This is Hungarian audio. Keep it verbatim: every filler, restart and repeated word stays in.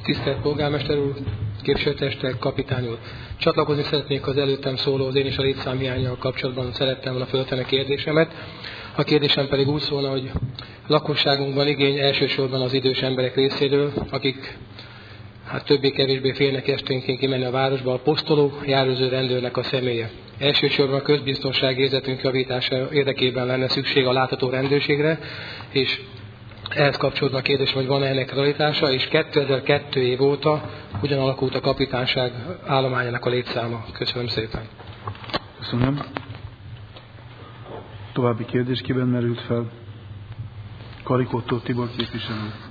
Tisztelt Polgármester úr, képviselőtestek, kapitány úr! Csatlakozni szeretnék az előttem szólóhoz, én is a létszámhiánnyal kapcsolatban szerettem volna föltenni kérdésemet. A kérdésem pedig úgy szólna, hogy lakosságunkban igény elsősorban az idős emberek részéről, akik hát többé-kevésbé félnek esténként kimenni a városba, a posztolók, járőző rendőrnek a személye. Elsősorban a közbiztonsági érzetünk javítása érdekében lenne szükség a látható rendőrségre, és ehhez kapcsolódva a kérdés, hogy van-e ennek realitása, és kétezer-kettő év óta hogyan alakult a kapitányság állományának a létszáma. Köszönöm szépen. Köszönöm. További kérdés kiben merült fel? Karikóttól Tibor képviselő.